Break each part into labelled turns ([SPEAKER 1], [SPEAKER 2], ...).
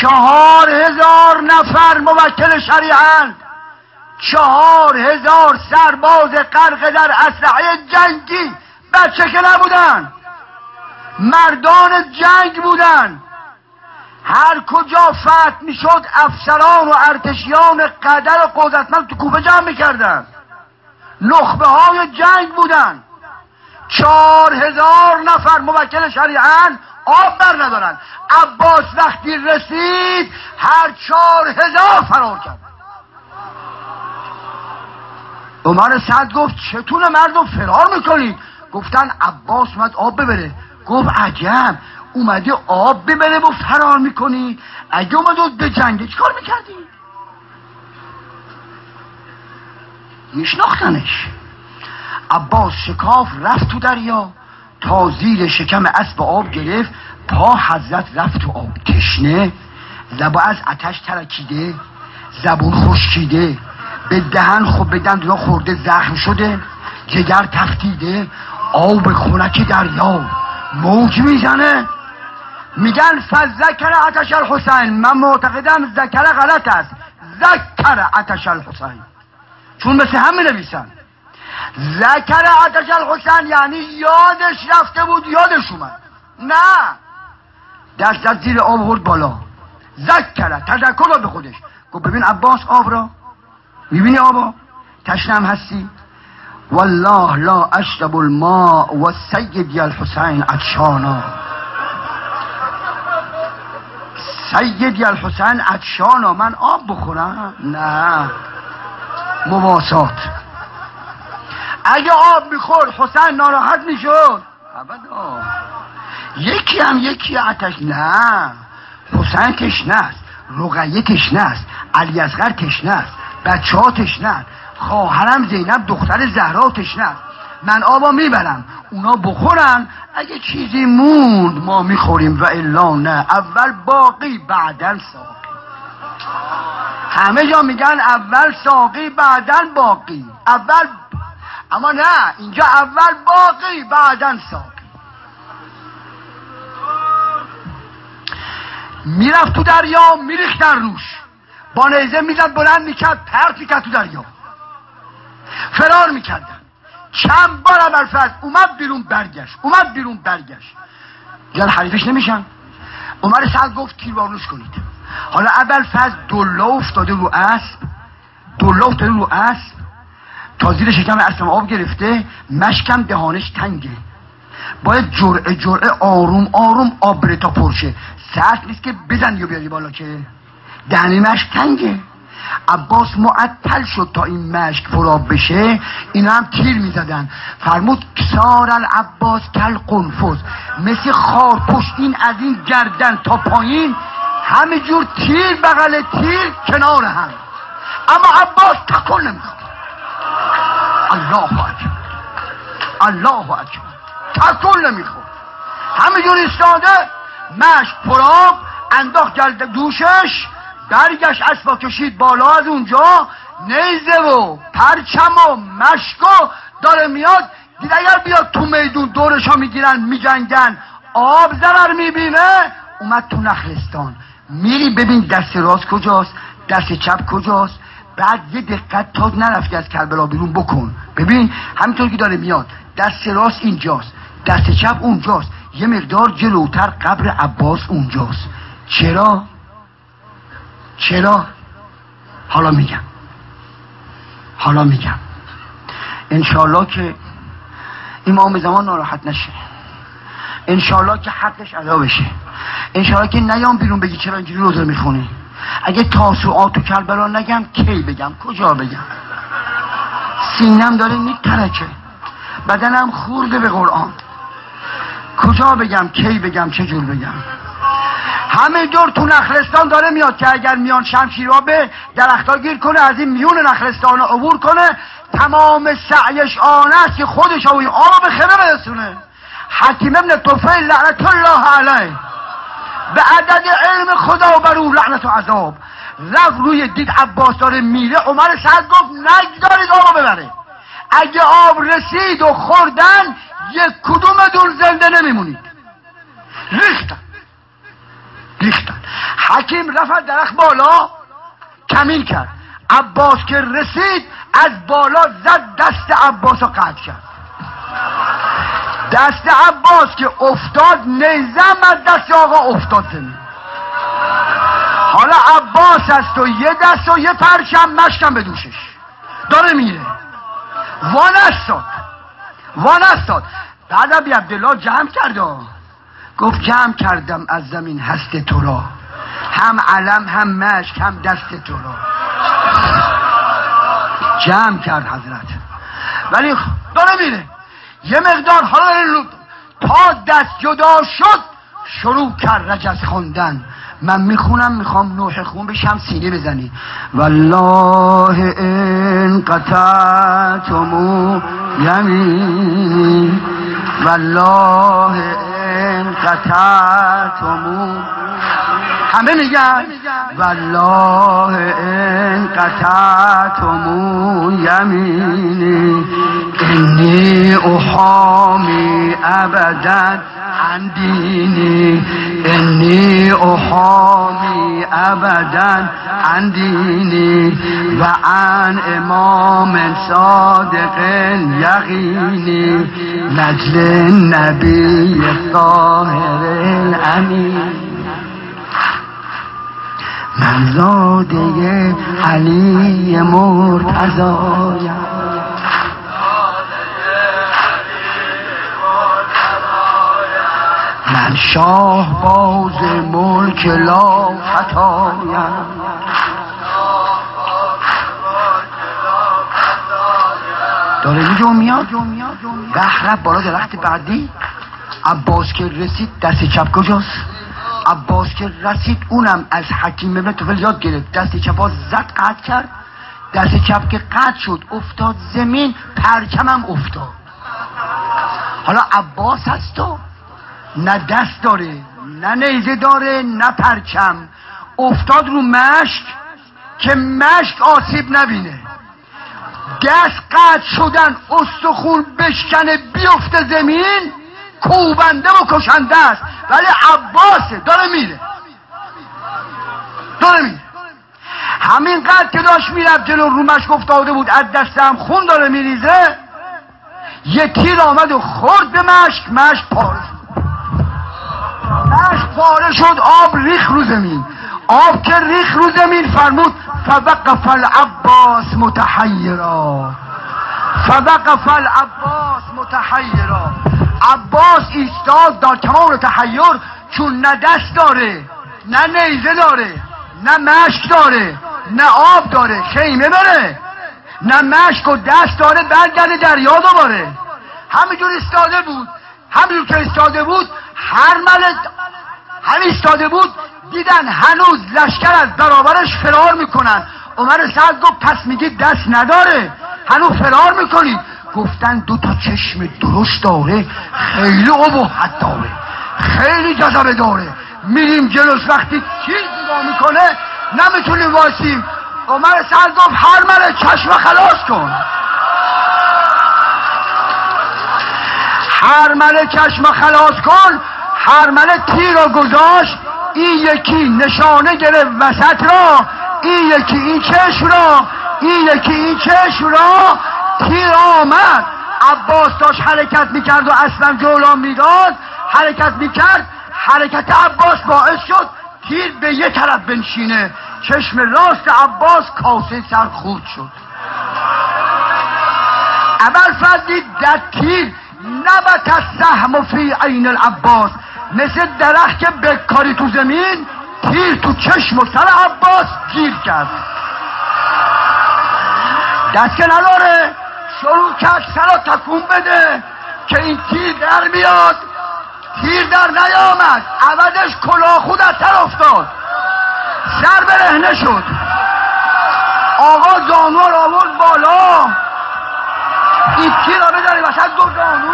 [SPEAKER 1] 4,000 نفر موکل شریعند، 4,000 سرباز غرق در اسلحه جنگی، بچه که نبودن، مردان جنگ بودن. هر کجا فتح میشد افسران و ارتشیان قدر و قدرتمند تو کوفه جمع میکردن، نخبه های جنگ بودن. 4,000 نفر موکل شریعن آب بر ندارن. عباس وقتی رسید هر 4,000 فرار کرد. عمر سعد گفت چتونه مردم فرار میکنید؟ گفتن عباس اومد آب ببره. گفت عجب، اومده آب ببره و فرار میکنی؟ اگه اومده به جنگ چیکار میکردی؟ میشناختنش. عباس شکاف رفت تو دریا، تا زیر شکم اسب آب گرفت، پا حضرت رفت تو آب. تشنه، لبا از آتش ترکیده، زبون خشکیده، به دهن به دندونا خورده زخم شده، جگر تفتیده، آب خنک دریا موج میزنه. میگن فذکر آتش الحسین. من معتقدم ذکر غلط است، ذکر آتش الحسین، چون مثل هم نویسن. ذکر آتش الحسین یعنی یادش رفته بود یادش اومد. نه، دست از زیر آب برد بالا. ذکر، تذکر را به خودش گفت ببین عباس آب را میبینی؟ آبا تشنم هستی؟ والله لا اشرب الماء و سیدی الحسین عطشانا. سیدی الحسین عطشانا، من آب بخورم؟ نه، مواسات. اگه آب میخور حسین ناراحت میشد؟ ابدا. یکی آتش. نه، حسین تشنه است، رقیه تشنه است، علی اصغر تشنه است، بچه ها تشنه است، خواهرم زینب دختر زهرا تشنه است. من آبا میبرم، اونا بخورن، اگه چیزی موند ما میخوریم و الا نه. اول باقی بعدن ساقی. همه جا میگن اول ساقی بعدن باقی. اما نه، اینجا اول باقی بعدن ساقی. میرفت تو دریا، میریخت در روش، با نیزه میزد بلند میکرد، پرت میکرد تو دریا، فرار میکردن. چند بار ابوالفضل اومد بیرون برگشت. جان حریفش نمیشن. عمر سعد گفت تیربارونش کنید. حالا ابوالفضل دلا افتاده رو اسب، تا زیر شکم اسب آب گرفته، مشکم دهانش تنگه، باید جرعه آروم آب بره تا پرشه. سخت نیست که بزنی و بیاری بالا، که دهنی مشک تنگه. عباس معطل شد تا این مشک پرآب بشه، اینا هم تیر میزدن. فرمود کسار العباس کل قنفذ، مثل خار پشتین از این گردن تا پایین، همه جور تیر بغل تیر کنار هم. اما عباس تکل نمیخواد. الله اکبر، تکل نمیخواد، همه جور ایستاده، مشک پرآب انداخت گلد دوشش، برگشت اسبا کشید بالا. از اونجا نیزه و پرچم و مشکو داره میاد. دید اگر بیاد تو میدون دورشا میگیرن میجنگن، آب ضرر میبینه. اومد تو نخلستان. میری ببین دست راست کجاست، دست چپ کجاست. بعد یه دقت تا نرفتی از کربلا بیرون بکن، ببین همینطور که داره میاد، دست راست اینجاست، دست چپ اونجاست، یه مقدار جلوتر قبر عباس اونجاست. چرا؟ حالا میگم انشالله که امام زمان ناراحت نشه، انشالله که حقش ادا بشه، انشالله که نیام بیرون بگی چرا اینجوری روزه میخونی. اگه تاسوعات و کربلا نگم کی بگم، کجا بگم؟ سینم داره میترکه، بدنم خورده به قرآن، کجا بگم، کی بگم، چه جور بگم؟ همه دور تو نخلستان داره میاد که اگر میان شمشیرها به درختها گیر کنه، از این میون نخلستان عبور کنه، تمام سعیش آن است که خودش و این آب به خیمه برسونه. حکیم ابن طفیل لعنت الله علیه به عدد علم خدا بر او لعنت و عذاب رفت روی دید عباس داره میره. عمر سعد گفت نگذارید آب ببره، اگه آب رسید و خوردن یک کدومتون زنده نمیمونید. ریختن ریختن. حکیم رفت درخت بالا کمین کرد. عباس که رسید از بالا زد دست عباس رو قطع کرد. دست عباس که افتاد نیزم از دست آقا افتاد زمین. حالا عباس است و یه دست و یه پرچم مشکم به دوشش داره میره. وانستاد. بعد ابی عبدالله جمع کرد گفت جمع کردم از زمین هست تو را، هم علم هم مشک هم دست تو را. جمع کرد حضرت. ولی داره میره یه مقدار. حالا تا دست جدا شد شروع کرد رجز خوندن. من میخوام نوح خون بشم سینه بزنی. والله ان قطعتمو یمینی، والله ان قطعتمو، همه میگن والله ان قطعتمو یمینی انی احامی ابدا عن دینی، انی احامی ابدا عن دینی و عن امام صادق یقینی نجل نبی طاهر الامین. من زاده علی مرتضایم، من شاه باز ملک لا فتایم. داره اینجا میاد بحرب بالا درخت بعدی. عباس که رسید دست چپ کجاست؟ عباس که رسید اونم از حکیم ابن طفیل یاد گرفت. دست چپ ها زد قطع کرد. دست چپ که قطع شد افتاد زمین، پرچمم افتاد. حالا عباس هست تو نه دست داره نه نیزه داره نه پرچم، افتاد رو مشک که مشک آسیب نبینه. دست قطع شدن استخون بشکنه بیفته زمین، کوبنده و کشنده است. ولی عباسه داره میره. همین قدر که داشت میرفت جلو رو مشک افتاده بود، از دستم خون داره میریزه. یه تیر آمد و خورد به مشک پاره شد. آب ریخ رو زمین. آب که ریخ رو زمین فرمود فوقف العباس متحیرا. عباس ایستاد در کمال تحیر، چون نه دست داره نه نیزه داره نه مشک داره نه آب داره خیمه بره، نه مشک و دست داره برگرده دریا دوباره. همینجور که ایستاده بود همین ایستاده بود دیدن هنوز لشکر از برابرش فرار میکنن. عمر سعد گفت پس میگی دست نداره هنوز فرار میکنی؟ گفتن 2 چشم درشت داره، خیلی ابهت داره، خیلی جذبه داره، میریم جلوش وقتی چیز نگاه میکنه نمیتونیم واسیم. عمر سعد گفت هرمله چشم خلاص کن. هرمله تیر رو گذاشت، این یکی نشانه گرفت وسط را، این یکی این چشم را، تیر آمد. عباس داشت حرکت میکرد و اصلا جولان میداد، حرکت عباس باعث شد تیر به یه طرف بنشینه. چشم راست عباس کاسه سر خورد شد. ابوالفضل دید در تیر نبت السهم فی عین العباس، مثل درخت که بکاری تو زمین، تیر تو چشم و سر عباس گیر کرد. دست که نداره شروع کرد سر رو تکون بده که این تیر در بیاد. تیر در نیامد، عوضش کلاه خود از سر افتاد، سر برهنه شد. آقا زانو رو آورد بالا، این تیر رو بداری وسط 2 زانو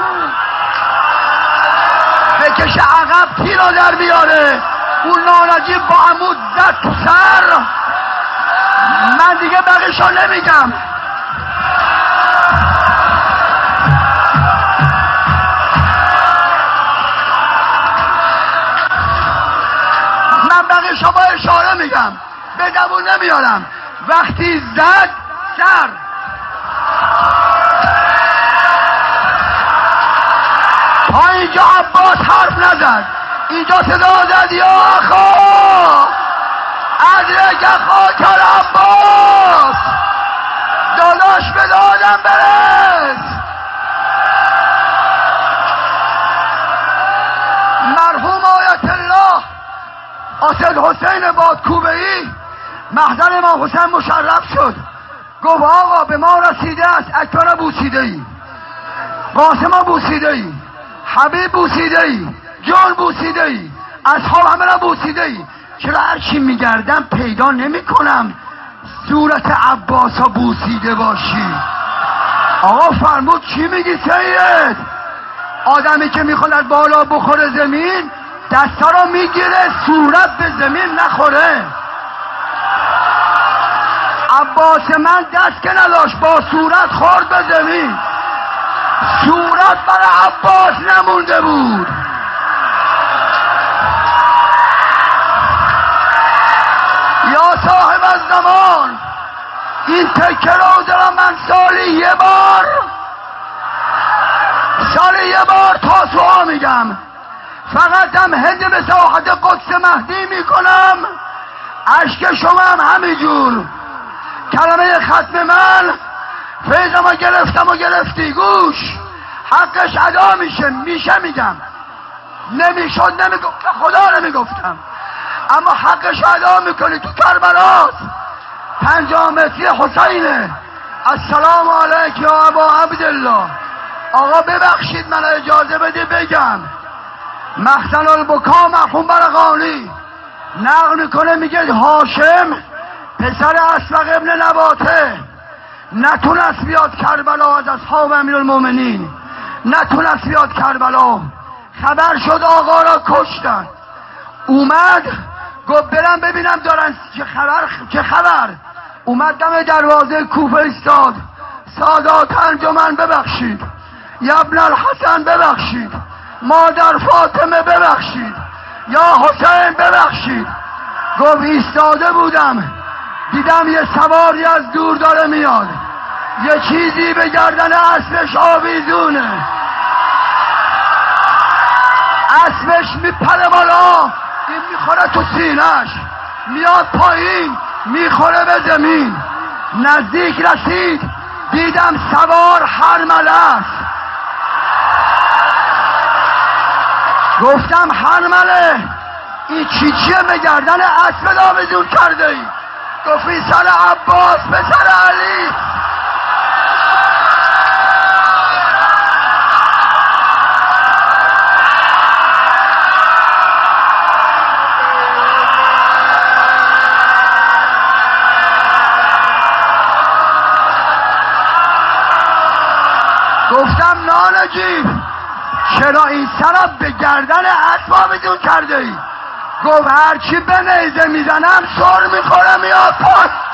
[SPEAKER 1] بکشه عقب، تیر رو در بیاره. اون نارجی با عمود زد تو سر. من دیگه بقیشو نمیگم. من بقیه شما اشاره میگم، به زبون نمیارم. وقتی زد سر، تا اینجا عباس حرف نزد، اینجا صدا زد یا اخا ادرک اخاک عباس، داداش به دادم برس. مرحوم آیت الله اسد حسین بادکوبه‌ای محضر امام حسین مشرف شد، گفت آقا به ما رسیده است اکبر بوسیده ای، قاسم بوسیده ای، حبیب بوسیده ای، جان بوسیده ای، اصحاب همه را بوسیده ای، چرا هر چی میگردم پیدا نمی کنم صورت عباس ها بوسیده باشی؟ آقا فرمود چی میگی سید؟ آدمی که میخواد از بالا بخوره زمین دستا رو میگیره صورت به زمین نخوره. عباس من دست که نداشت با صورت خورد به زمین، صورت برای عباس نمونده بود. یا صاحب الزمان این تکه رو دارم من سالی یه بار تاسوعا میگم، فقط هم هند به ساحت قدس مهدی میکنم، عشق شما هم همینجور. کلمه ختم من فیضم رو گرفتم و گرفتی، گوش حقش ادا میشه میگم، نمیشد نمیگفتم، خدا نمیگفتم، اما حقش ادا میکنی. تو کربلاست 50 متری حسینه. السلام علیک یا ابا عبدالله. آقا ببخشید من اجازه بده بگم، مخزن البکا مرحوم برقانی نقل میکنه، میگه هاشم پسر اسبق ابن نباته نتونست بیاد کربلا، از اصحاب امیرالمومنین نتونست بیاد کربلا، خبر شد آقا را کشتن، اومد گفت برم ببینم دارن چه خبر. اومد دم دروازه کوفه ایستاد، سادات انجمن ببخشید، یا ابن الحسن ببخشید، مادر فاطمه ببخشید، یا حسین ببخشید. گفت ایستاده بودم دیدم یه سواری از دور داره میاد، یه چیزی به گردن اسبش آویزونه، اسبش میپره بالا، این میخوره تو سینش، میاد پایین میخوره به زمین. نزدیک رسید دیدم سوار هرمله است. گفتم هرمله این چیه به گردن اسب آویزون کرده ای؟ گفت سر عباس پسر علی. گفتم نانجی چرا این سر به گردن اسب آویزون کرده ای؟ گفت هرچی به نیزه میزنم سر میخوره میاد پاس.